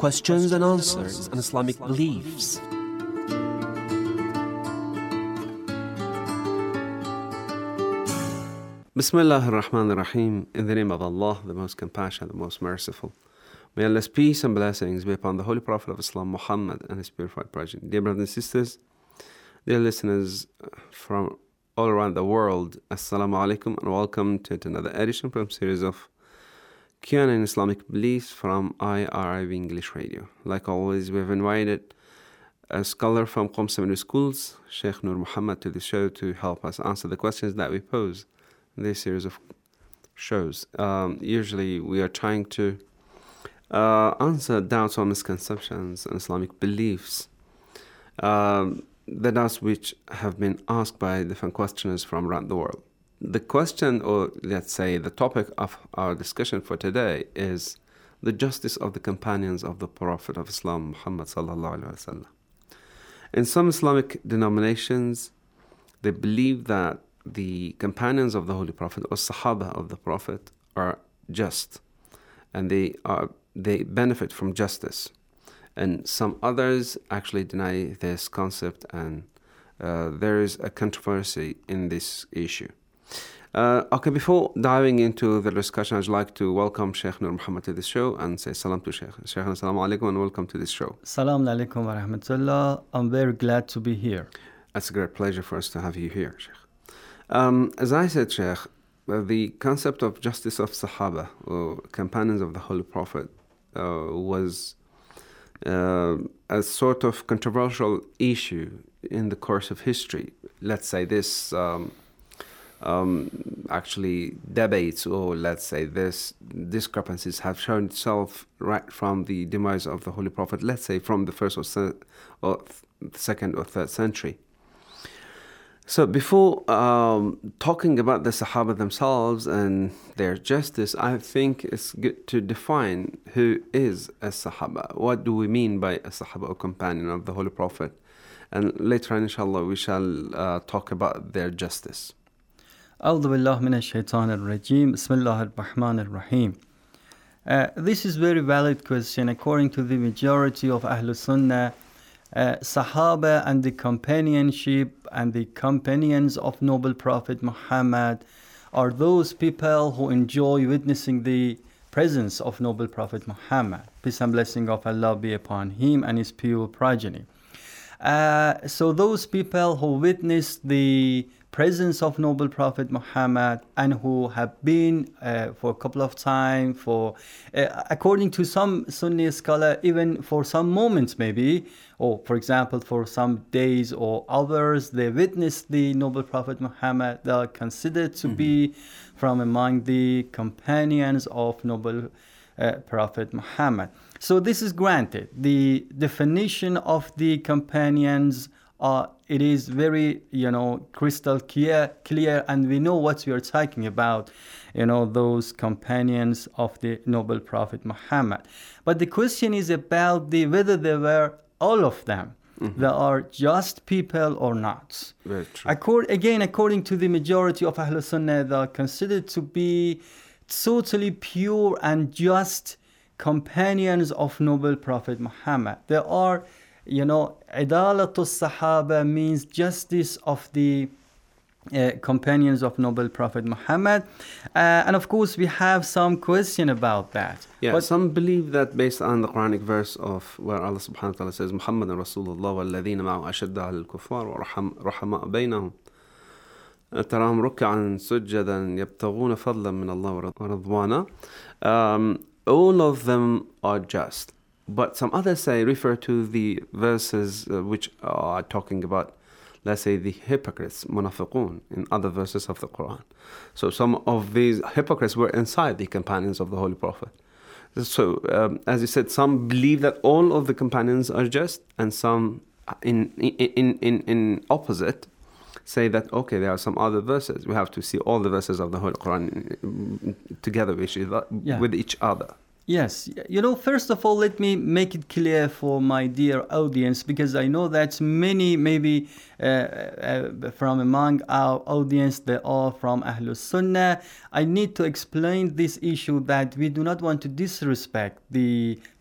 questions and answers on Islamic beliefs. Bismillah ar-Rahman ar-Rahim. In the name of Allah, the most compassionate, the most merciful. May Allah's peace and blessings be upon the Holy Prophet of Islam, Muhammad, and his purified progeny. Dear brothers and sisters, dear listeners from all around the world, Assalamu alaikum and welcome to another edition from series of Q&A in Islamic Beliefs from IRIB English Radio. Like always, we have invited a scholar from Qom Seminary Schools, Sheikh Nur Muhammad, to the show to help us answer the questions that we pose in this series of shows. Usually we are trying to answer doubts or misconceptions and Islamic beliefs. The doubts which have been asked by different questioners from around the world. The question, or let's say the topic of our discussion for today, is the justice of the companions of the Prophet of Islam, Muhammad sallallahu alaihi wasallam. In some Islamic denominations, they believe that the companions of the Holy Prophet, or Sahaba of the Prophet, are just, and they benefit from justice. And some others actually deny this concept, and there is a controversy in this issue. Okay, before diving into the discussion, I'd like to welcome Sheikh Nur Muhammad to the show and say salam to Sheikh. Sheikh, assalamu alaikum and welcome to this show. Salam alaikum wa rahmatullah. I'm very glad to be here. It's a great pleasure for us to have you here, Sheikh. As I said, Sheikh, the concept of justice of Sahaba, or companions of the Holy Prophet, was a sort of controversial issue in the course of history. Let's say this actually debates, or let's say this discrepancies have shown itself right from the demise of the Holy Prophet, let's say from the first or second or third century. So before talking about the Sahaba themselves and their justice, I think it's good to define who is a Sahaba. What do we mean by a Sahaba, or companion of the Holy Prophet? And later on, inshallah, we shall talk about their justice. A'udhu billahi minash shaitanir rajim. Bismillahir rahmanir rahim. This is very valid question. According to the majority of Ahlul Sunnah, Sahaba and the companionship and the companions of Noble Prophet Muhammad are those people who enjoy witnessing the presence of Noble Prophet Muhammad. Peace and blessing of Allah be upon him and his pure progeny. So those people who witness the presence of Noble Prophet Muhammad and who have been for a couple of times, according to some Sunni scholar, even for some moments maybe, or for example for some days or hours, they witnessed the Noble Prophet Muhammad. They are considered to be from among the companions of Noble Prophet Muhammad. So this is granted. The definition of the companions, it is very, crystal clear, and we know what we are talking about, those companions of the Noble Prophet Muhammad. But the question is about whether they were all of them. They are just people or not. Very true. According to the majority of Ahlul Sunnah, they are considered to be totally pure and just companions of Noble Prophet Muhammad. They are, Idalatul Sahaba means justice of the companions of Noble Prophet Muhammad. And of course, we have some question about that. Yeah, but some believe that based on the Quranic verse of where Allah subhanahu wa ta'ala says, Muhammadan Rasulullah walladhina ma'ahu ashadda 'ala al-kuffar wa rahama baynahum. تراهم ركعا سجدا يبتغون فضلا من الله ورضوانا. All of them are just. But some others refer to the verses which are talking about, let's say, the hypocrites, munafiqun, in other verses of the Quran. So some of these hypocrites were inside the companions of the Holy Prophet. So, as you said, some believe that all of the companions are just, and some in opposite say that, okay, there are some other verses. We have to see all the verses of the Holy Quran together with each other. Yes. First of all, let me make it clear for my dear audience, because I know that many, maybe from among our audience, they are from Ahlul Sunnah. I need to explain this issue that we do not want to disrespect the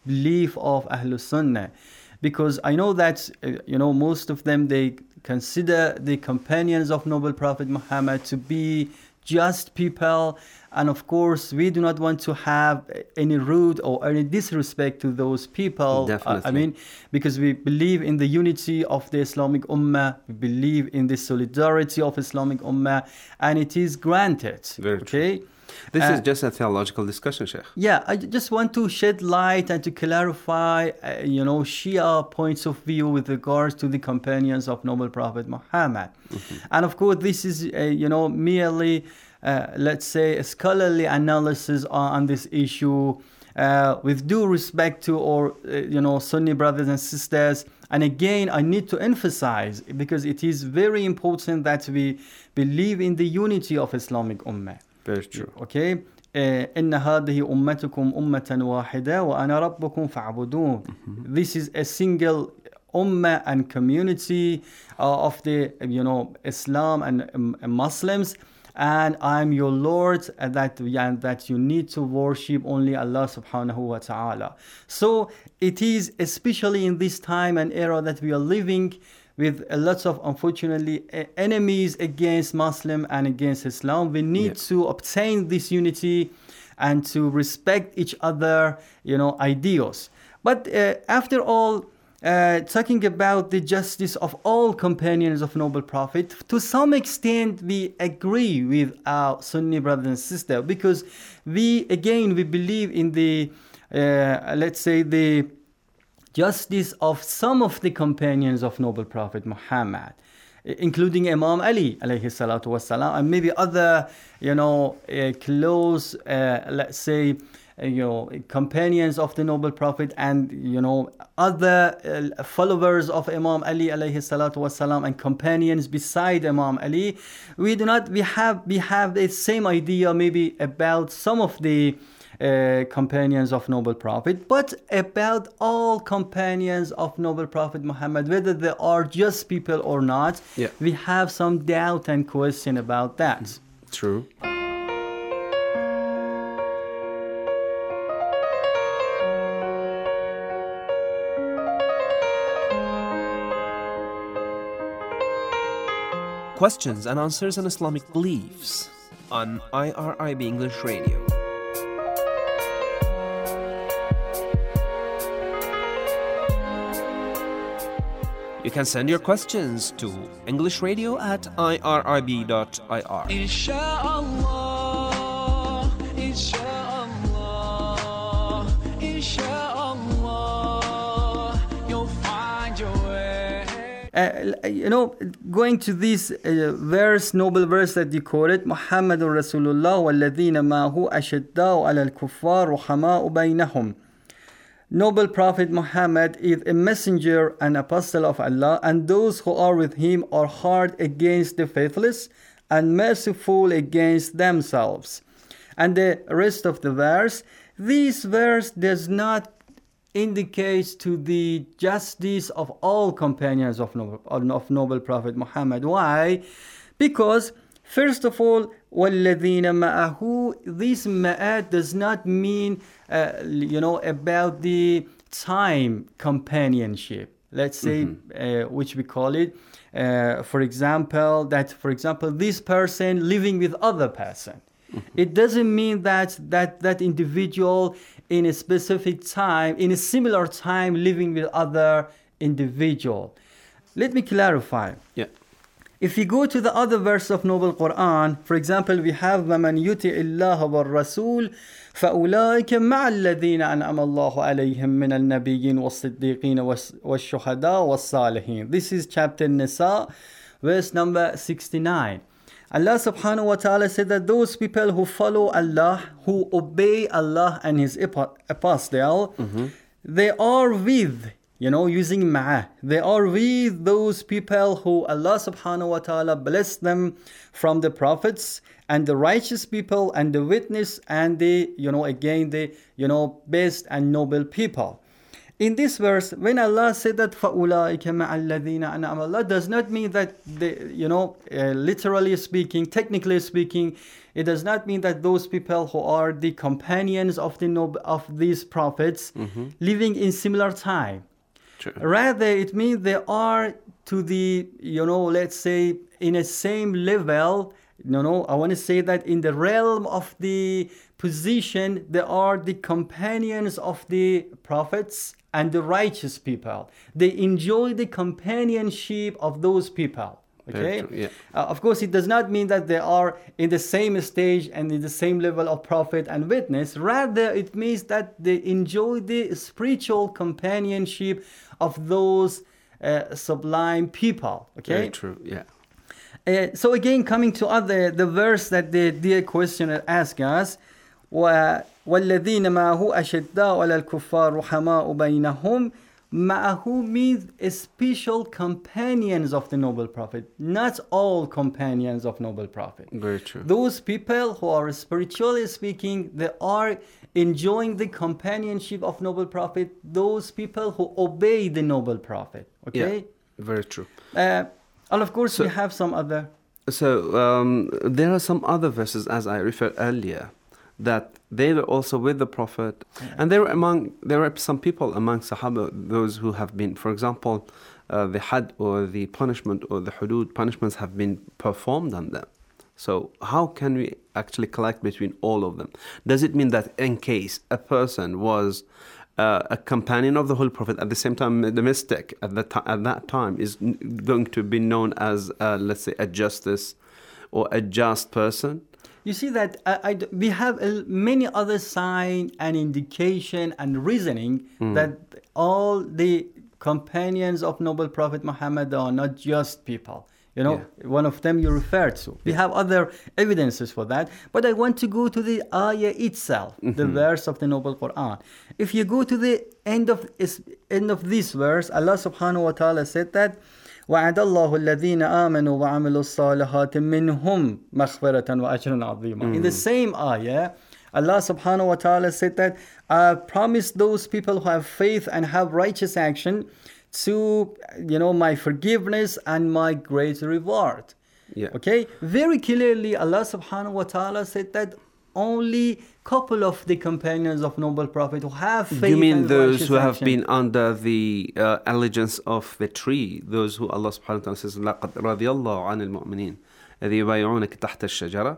belief of Ahlul Sunnah. Because I know that, most of them, they consider the companions of Noble Prophet Muhammad to be just people. And of course, we do not want to have any rude or any disrespect to those people. Definitely. Because we believe in the unity of the Islamic Ummah, we believe in the solidarity of Islamic Ummah, and it is granted. Very true. This is just a theological discussion, Sheikh. Yeah, I just want to shed light and to clarify, Shia points of view with regards to the companions of Noble Prophet Muhammad. And of course, this is, merely, let's say, a scholarly analysis on this issue, with due respect to our, Sunni brothers and sisters. And again, I need to emphasize, because it is very important that we believe in the unity of Islamic Ummah. Very true. Okay. إن هذه أمتكم أمة واحدة وأنا ربكم فاعبدون. This is a single ummah and community of the Islam and Muslims, and I'm your Lord, and that you need to worship only Allah subhanahu wa ta'ala. So it is, especially in this time and era that we are living, with a lot of, unfortunately, enemies against Muslim and against Islam, we need to obtain this unity and to respect each other, ideals. But after all, talking about the justice of all companions of Noble Prophet, to some extent we agree with our Sunni brothers and sisters, because we believe in the, let's say, the justice of some of the companions of Noble Prophet Muhammad, including Imam Ali alayhi salatu wasalam, and maybe other, close, let's say, companions of the Noble Prophet, and other followers of Imam Ali alayhi salatu wasalam, and companions beside Imam Ali. We have the same idea maybe about some of the companions of Noble Prophet, but about all companions of Noble Prophet Muhammad, whether they are just people or not, we have some doubt and question about that. True. Questions and answers on Islamic beliefs on IRIB English Radio. You can send your questions to englishradio@irib.ir. Inshallah, inshallah, inshallah, you'll find your way. Going to this noble verse that you quoted, Muhammadur Rasulullah walladhina ma'hu ashadda'u 'ala al-kuffar ruhama'u baynahum. Noble Prophet Muhammad is a messenger and apostle of Allah, and those who are with him are hard against the faithless and merciful against themselves. And the rest of the verse, this verse does not indicate to the justice of all companions of Noble Prophet Muhammad. Why? Because, first of all, وَالَّذِينَ مَعَهُ, this ma'at does not mean, about the time companionship. Let's say, which we call it, for example, this person living with other person. It doesn't mean that individual in a specific time, in a similar time, living with other individual. Let me clarify. Yeah. If you go to the other verse of Noble Quran, for example, we have وَمَنْ يُطِعِ اللَّهَ وَالرَّسُولَ فَأُولَٰئِكَ مَعَ الَّذِينَ أَنْعَمَ اللَّهُ عَلَيْهِمْ مِنَ النَّبِيِّينَ وَالصِّدِّيقِينَ وَالشُّهَدَاءِ وَالصَّالِحِينَ. This is chapter Nisa, verse number 69. Allah subhanahu wa ta'ala said that those people who follow Allah, who obey Allah and His apostle, they are with, using ma'ah. They are with those people who Allah subhanahu wa ta'ala blessed them from the prophets and the righteous people and the witness and the, the best and noble people. in this verse, when Allah said that فَأُولَٰئِكَ مَعَ الَّذِينَ أَنْعَمَ اللَّهُ, does not mean that literally speaking, technically speaking, it does not mean that those people who are the companions of these prophets living in similar time. True. Rather, it means they are to the, let's say, in a same level. I want to say that in the realm of the position, they are the companions of the prophets and the righteous people. They enjoy the companionship of those people. Okay? Yeah. Of course, it does not mean that they are in the same stage and in the same level of prophet and witness. Rather, it means that they enjoy the spiritual companionship of those sublime people. Okay? Very true, yeah. So again, coming to the verse that the dear questioner asked us, وَالَّذِينَ مَعَهُ أَشَدَّاءُ عَلَى الْكُفَّارِ رُحَمَاءُ بَيْنَهُمْ. Ma'ahu means special companions of the noble prophet, not all companions of noble prophet. Very true. Those people who are spiritually speaking, they are enjoying the companionship of noble prophet, those people who obey the noble prophet. Okay? Yeah, very true. And of course, we have some other. So there are some other verses, as I referred earlier, that they were also with the Prophet, and there were some people among Sahaba, those who have been, for example, the had or the punishment or the hudud punishments have been performed on them. So how can we actually collect between all of them? Does it mean that in case a person was a companion of the Holy Prophet, at the same time the mystic at that time is going to be known as, let's say, a justice or a just person? You see that we have many other signs and indication and reasoning that all the companions of noble Prophet Muhammad are not just people. One of them you referred to. We have other evidences for that. But I want to go to the ayah itself, the verse of the noble Quran. If you go to the end of this verse, Allah subhanahu wa ta'ala said that وَعَدَ اللَّهُ الَّذِينَ آمَنُوا وَعَمِلُوا الصَّالِحَاتِ مِنْهُمْ مَغْفِرَةً وَأَجْرًا عَظِيمًا. In the same ayah, Allah subhanahu wa ta'ala said that I promise those people who have faith and have righteous action to, my forgiveness and my great reward. Yeah. Okay? Very clearly, Allah subhanahu wa ta'ala said that only couple of the companions of noble prophet who have faith. You mean and those who have action. been under the allegiance of the tree, those who Allah subhanahu wa ta'ala says لَقَدْ رَضِيَ اللَّهُ عَنِ الْمُؤْمِنِينَ إِذْ يُبَايِعُونَكَ تَحْتَ الشَّجَرَةِ.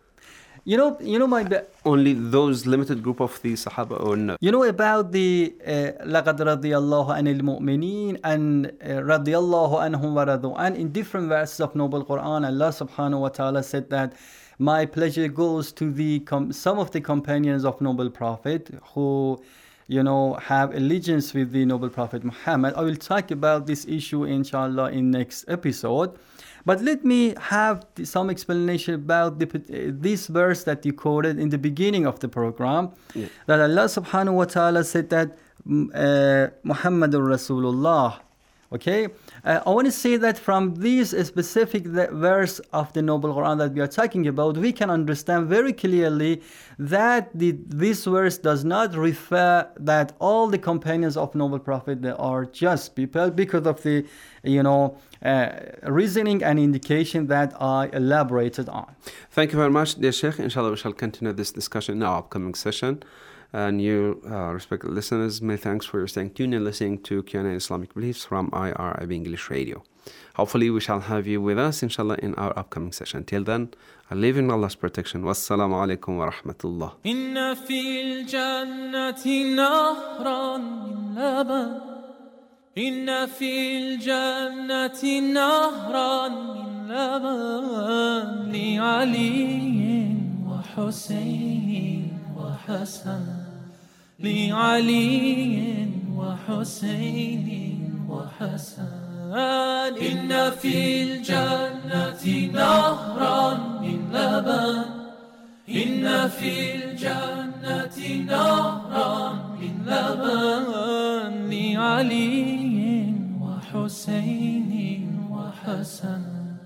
Only those limited group of the Sahaba, or no? About the لَقَدْ رَضِيَ اللَّهُ عَنِ الْمُؤْمِنِينَ and رَضِيَ اللَّهُ عَنْهُمْ وَرَضُوا عَنْهُ. In different verses of noble Quran, Allah subhanahu wa ta'ala said that my pleasure goes to some of the companions of noble prophet who have allegiance with the noble prophet Muhammad. I will talk about this issue inshallah in next episode. But let me have some explanation about this verse that you quoted in the beginning of the program. Yeah. That Allah subhanahu wa ta'ala said that Muhammadur Rasulullah. Okay, I want to say that from this specific verse of the Noble Quran that we are talking about, we can understand very clearly that this verse does not refer that all the companions of Noble Prophet, they are just people, because of the reasoning and indication that I elaborated on. Thank you very much, dear Sheikh. Inshallah, we shall continue this discussion in our upcoming session. And you, respected listeners, many thanks for your staying tuned and listening to Q&A Islamic Beliefs from IRIB English Radio. Hopefully, we shall have you with us, inshallah, in our upcoming session. Till then, I live in Allah's protection. Wassalamu alaikum wa rahmatullah. Inna fil jannati nahran min laban. Inna fil jannati nahran min laban. Li aliyin wa Hussein wa Hassan. لعلي وحسين وحسن. إن في الجنة نهرا من لبن. إن في الجنة نهرا من لبن. لعلي وحسين وحسن.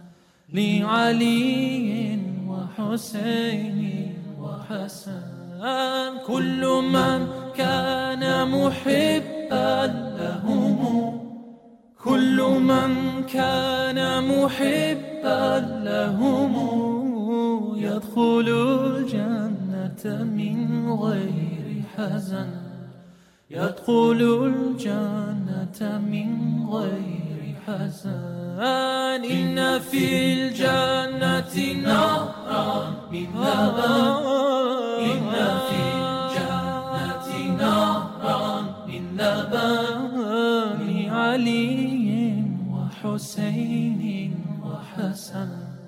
لعلي وحسين وحسن. كل من كان محب محبا لهم كل من كان محبا لهم يدخل الجنة من غير حزن يدخل الجنة من غير حزن إن في الجنة نهرا من لبن إن في الجنة نهرا من لبن علي وحسين وحسن